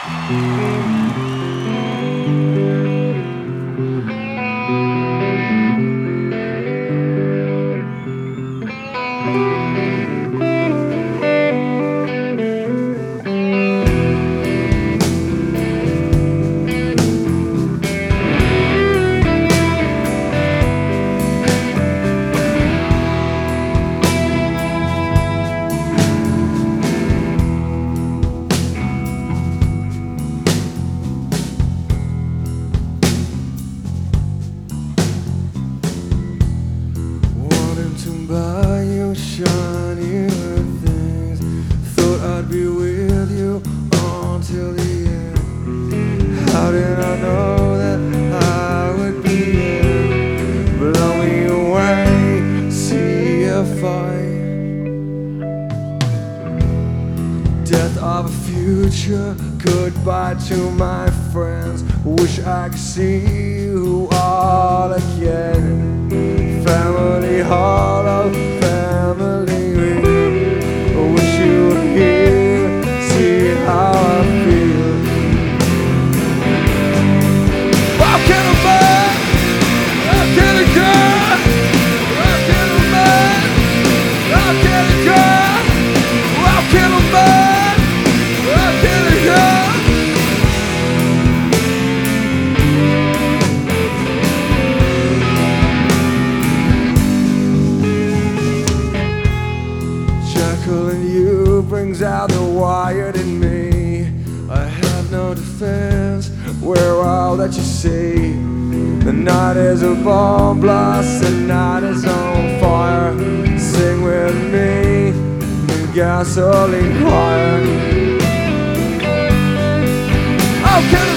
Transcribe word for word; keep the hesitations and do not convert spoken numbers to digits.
To buy you shinier things, thought I'd be with you until the end. How did I know that I would be here? Blow me away, see if I death of a future, goodbye to my friends. Wish I could see you all again. Family hollow, family ring. I wish you were here, see how I feel. How can a man, how can a girl, how can a man, how can a girl, how can a man, how can a girl? Calling you brings out the wired in me. I have no defense, where I'll let you see. The night is a bomb blast, the night is on fire. Sing with me, the gasoline choir. How can